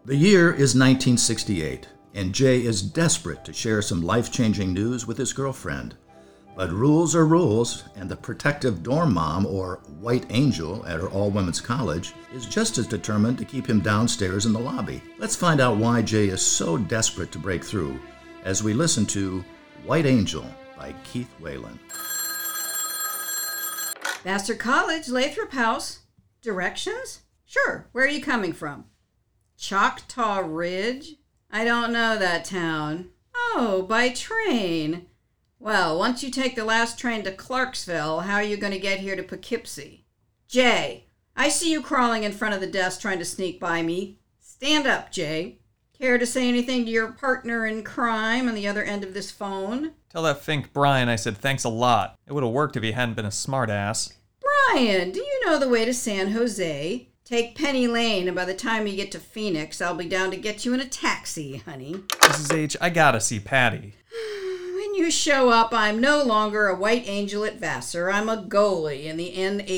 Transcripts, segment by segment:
The year is 1968, and Jay is desperate to share some life-changing news with his girlfriend. But rules are rules, and the protective dorm mom, or White Angel, at her all-women's college is just as determined to keep him downstairs in the lobby. Let's find out why Jay is so desperate to break through as we listen to White Angel by Keith Whalen. Vassar College, Lathrop House. Directions? Sure. Where are you coming from? Choctaw Ridge? I don't know that town. Oh, by train. Well, once you take the last train to Clarksville, how are you going to get here to Poughkeepsie? Jay, I see you crawling in front of the desk trying to sneak by me. Stand up, Jay. Care to say anything to your partner in crime on the other end of this phone? Tell that Fink Brian I said thanks a lot. It would have worked if he hadn't been a smartass. Brian, do you know the way to San Jose? Take Penny Lane, and by the time you get to Phoenix, I'll be down to get you in a taxi, honey. Mrs. H, I gotta see Patty. When you show up, I'm no longer a White Angel at Vassar. I'm a goalie in the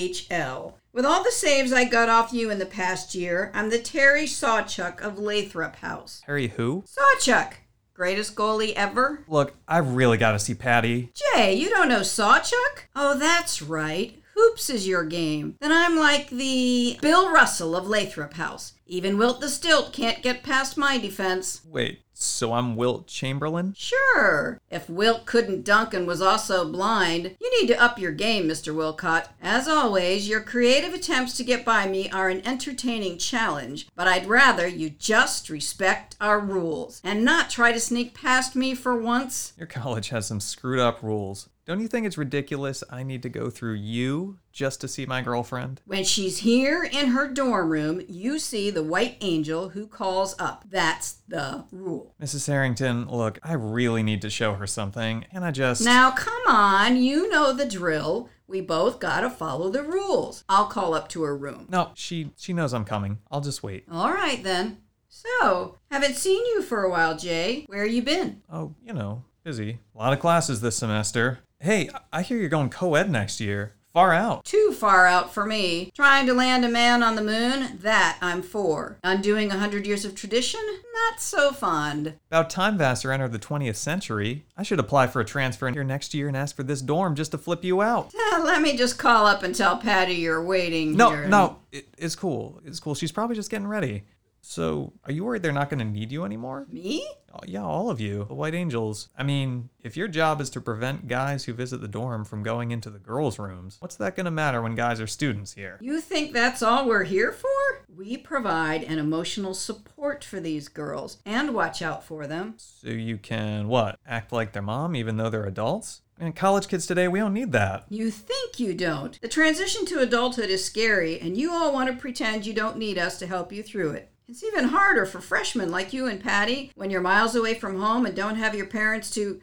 NHL. With all the saves I got off you in the past year, I'm the Terry Sawchuk of Lathrop House. Harry who? Sawchuk. Greatest goalie ever? Look, I really gotta see Patty. Jay, you don't know Sawchuk? Oh, that's right. Hoops is your game. Then I'm like the Bill Russell of Lathrop House. Even Wilt the Stilt can't get past my defense. Wait, so I'm Wilt Chamberlain? Sure. If Wilt couldn't dunk and was also blind, you need to up your game, Mr. Wilcott. As always, your creative attempts to get by me are an entertaining challenge, but I'd rather you just respect our rules and not try to sneak past me for once. Your college has some screwed up rules. Don't you think it's ridiculous I need to go through you just to see my girlfriend? When she's here in her dorm room, you see the White Angel who calls up. That's the rule. Mrs. Harrington, look, I really need to show her something, and I just... Now, come on, you know the drill. We both gotta follow the rules. I'll call up to her room. No, she knows I'm coming. I'll just wait. All right, then. So, haven't seen you for a while, Jay. Where you been? Oh, busy. A lot of classes this semester. Hey, I hear you're going co-ed next year. Far out. Too far out for me. Trying to land a man on the moon? That I'm for. Undoing 100 years of tradition? Not so fond. About time Vassar entered the 20th century. I should apply for a transfer here next year and ask for this dorm just to flip you out. Let me just call up and tell Patty you're waiting here. No, it's cool. It's cool. She's probably just getting ready. So, are you worried they're not going to need you anymore? Me? Oh, yeah, all of you. The White Angels. I mean, if your job is to prevent guys who visit the dorm from going into the girls' rooms, what's that going to matter when guys are students here? You think that's all we're here for? We provide an emotional support for these girls and watch out for them. So you can, what, act like their mom even though they're adults? And college kids today, we don't need that. You think you don't. The transition to adulthood is scary, and you all want to pretend you don't need us to help you through it. It's even harder for freshmen like you and Patty when you're miles away from home and don't have your parents to...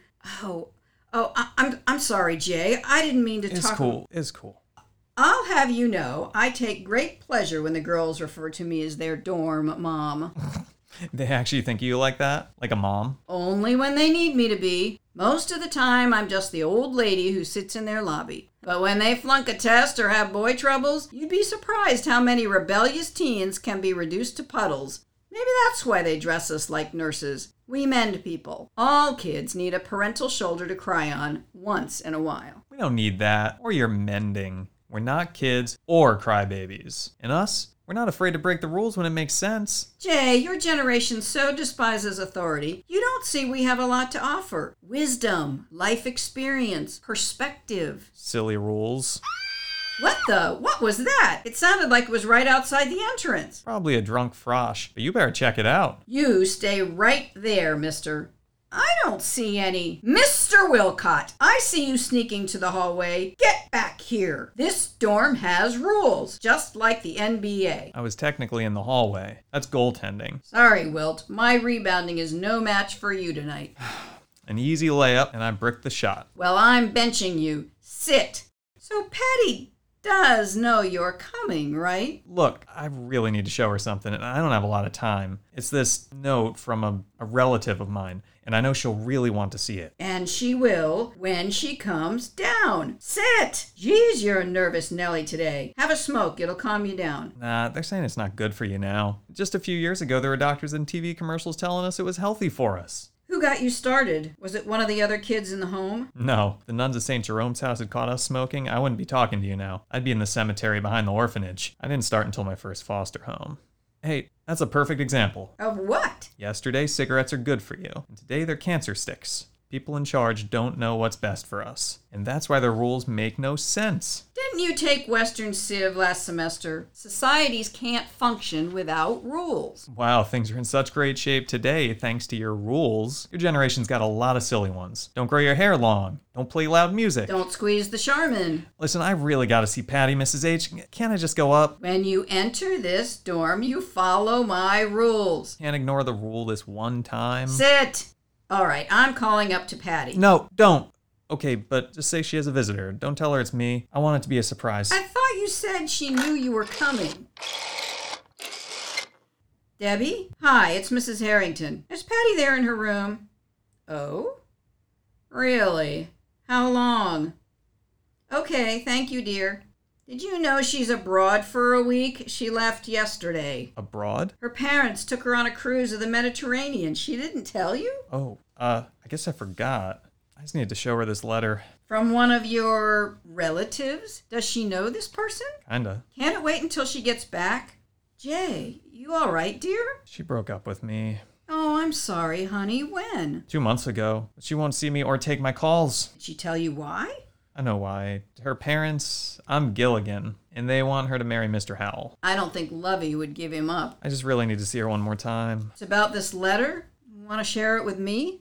I'm sorry, Jay. I didn't mean to talk... It's cool. I'll have you know, I take great pleasure when the girls refer to me as their dorm mom. They actually think you like that? Like a mom? Only when they need me to be. Most of the time, I'm just the old lady who sits in their lobby. But when they flunk a test or have boy troubles, you'd be surprised how many rebellious teens can be reduced to puddles. Maybe that's why they dress us like nurses. We mend people. All kids need a parental shoulder to cry on once in a while. We don't need that. Or your mending. We're not kids or crybabies. And us? We're not afraid to break the rules when it makes sense. Jay, your generation so despises authority. You don't see we have a lot to offer. Wisdom, life experience, perspective. Silly rules. What was that? It sounded like it was right outside the entrance. Probably a drunk frosh, but you better check it out. You stay right there, mister. I don't see any. Mr. Wilcott, I see you sneaking to the hallway. Get back here. This dorm has rules, just like the NBA. I was technically in the hallway. That's goaltending. Sorry, Wilt. My rebounding is no match for you tonight. An easy layup, and I bricked the shot. Well, I'm benching you. Sit. So, Patty, does know you're coming, right? Look, I really need to show her something, and I don't have a lot of time. It's this note from a relative of mine, and I know she'll really want to see it. And she will when she comes down. Sit! Geez, you're a nervous Nelly today. Have a smoke, it'll calm you down. Nah, they're saying it's not good for you now. Just a few years ago, there were doctors and TV commercials telling us it was healthy for us. Who got you started? Was it one of the other kids in the home? No, the nuns at St. Jerome's house had caught us smoking. I wouldn't be talking to you now. I'd be in the cemetery behind the orphanage. I didn't start until my first foster home. Hey, that's a perfect example. Of what? Yesterday, cigarettes are good for you, and today they're cancer sticks. People in charge don't know what's best for us, and that's why their rules make no sense. Didn't you take Western Civ last semester? Societies can't function without rules. Wow, things are in such great shape today thanks to your rules. Your generation's got a lot of silly ones. Don't grow your hair long. Don't play loud music. Don't squeeze the Charmin. Listen, I really got to see Patty, Mrs. H. Can't I just go up? When you enter this dorm, you follow my rules. Can't ignore the rule this one time. Sit! All right, I'm calling up to Patty. No, don't. Okay, but just say she has a visitor. Don't tell her it's me. I want it to be a surprise. I thought you said she knew you were coming. Debbie? Hi, it's Mrs. Harrington. Is Patty there in her room? Oh? Really? How long? Okay, thank you, dear. Did you know she's abroad for a week? She left yesterday. Abroad? Her parents took her on a cruise of the Mediterranean. She didn't tell you? Oh, I guess I forgot. I just needed to show her this letter. From one of your relatives? Does she know this person? Kinda. Can't it wait until she gets back? Jay, you all right, dear? She broke up with me Oh, I'm sorry, honey. When? 2 months ago. She won't see me or take my calls. Did she tell you why? I know why. Her parents, I'm Gilligan, and they want her to marry Mr. Howell. I don't think Lovey would give him up. I just really need to see her one more time. It's about this letter. Want to share it with me?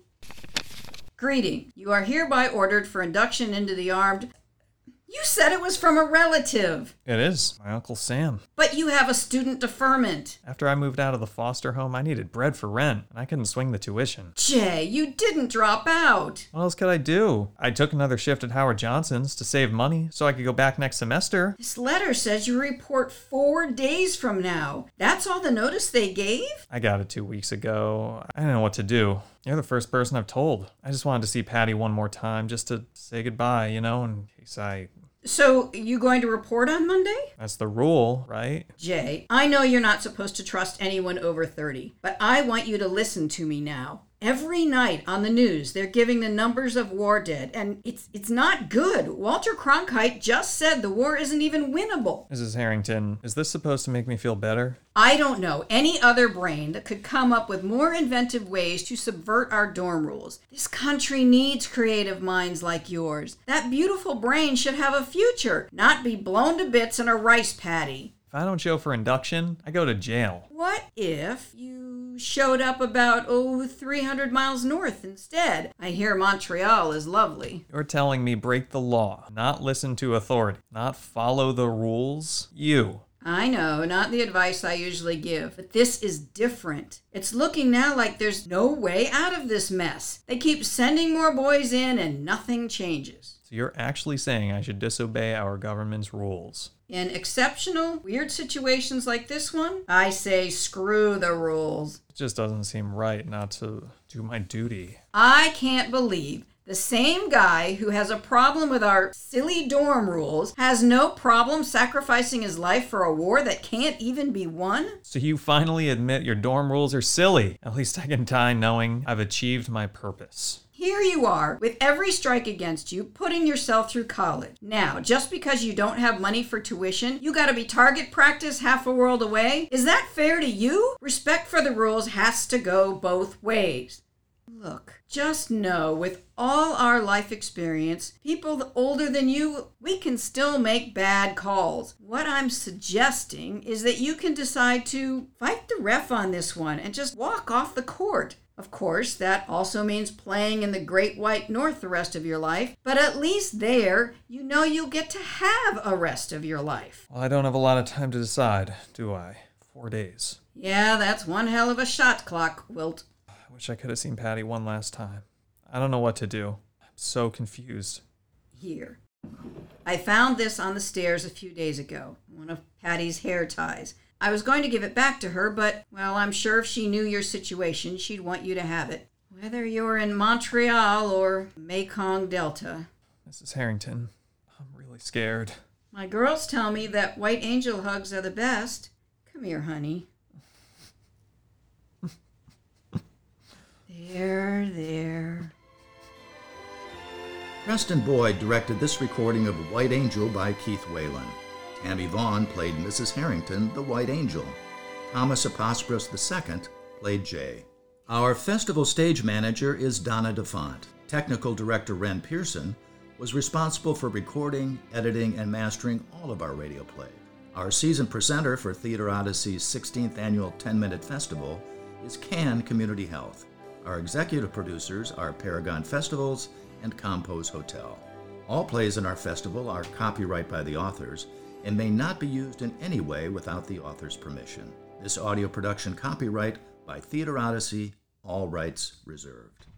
Greeting. You are hereby ordered for induction into the armed... You said it was from a relative. It is. My Uncle Sam. But you have a student deferment. After I moved out of the foster home, I needed bread for rent, and I couldn't swing the tuition. Jay, you didn't drop out. What else could I do? I took another shift at Howard Johnson's to save money so I could go back next semester. This letter says you report 4 days from now. That's all the notice they gave? I got it 2 weeks ago. I didn't know what to do. You're the first person I've told. I just wanted to see Patty one more time just to say goodbye, in case I... So, you going to report on Monday? That's the rule, right? Jay, I know you're not supposed to trust anyone over 30, but I want you to listen to me now. Every night on the news, they're giving the numbers of war dead, and it's not good. Walter Cronkite just said the war isn't even winnable. Mrs. Harrington, is this supposed to make me feel better? I don't know any other brain that could come up with more inventive ways to subvert our dorm rules. This country needs creative minds like yours. That beautiful brain should have a future, not be blown to bits in a rice paddy. If I don't show for induction, I go to jail. What if you showed up about 300 miles north instead? I hear Montreal is lovely. You're telling me break the law, not listen to authority, not follow the rules? You. I know, not the advice I usually give, but this is different. It's looking now like there's no way out of this mess. They keep sending more boys in and nothing changes. So you're actually saying I should disobey our government's rules? In exceptional, weird situations like this one, I say screw the rules. It just doesn't seem right not to do my duty. I can't believe the same guy who has a problem with our silly dorm rules has no problem sacrificing his life for a war that can't even be won? So you finally admit your dorm rules are silly. At least I can die knowing I've achieved my purpose. Here you are, with every strike against you, putting yourself through college. Now, just because you don't have money for tuition, you gotta be target practice half a world away? Is that fair to you? Respect for the rules has to go both ways. Look, just know, with all our life experience, people older than you, we can still make bad calls. What I'm suggesting is that you can decide to fight the ref on this one and just walk off the court. Of course, that also means playing in the Great White North the rest of your life, but at least there, you know you'll get to have a rest of your life. Well, I don't have a lot of time to decide, do I? 4 days. Yeah, that's one hell of a shot clock, Wilt. I wish I could have seen Patty one last time. I don't know what to do. I'm so confused. Here. I found this on the stairs a few days ago, one of Patty's hair ties. I was going to give it back to her, but, well, I'm sure if she knew your situation, she'd want you to have it. Whether you're in Montreal or Mekong Delta. Mrs. Harrington, I'm really scared. My girls tell me that White Angel hugs are the best. Come here, honey. There. Preston Boyd directed this recording of White Angel by Keith Whalen. Tammy Vaughn played Mrs. Harrington, the White Angel. Thomas Apospros II played Jay. Our festival stage manager is Donna DeFont. Technical director Ren Pearson was responsible for recording, editing, and mastering all of our radio play. Our season presenter for Theater Odyssey's 16th annual 10-Minute Festival is Can Community Health. Our executive producers are Paragon Festivals and Compose Hotel. All plays in our festival are copyright by the authors and may not be used in any way without the author's permission. This audio production copyright by Theater Odyssey, all rights reserved.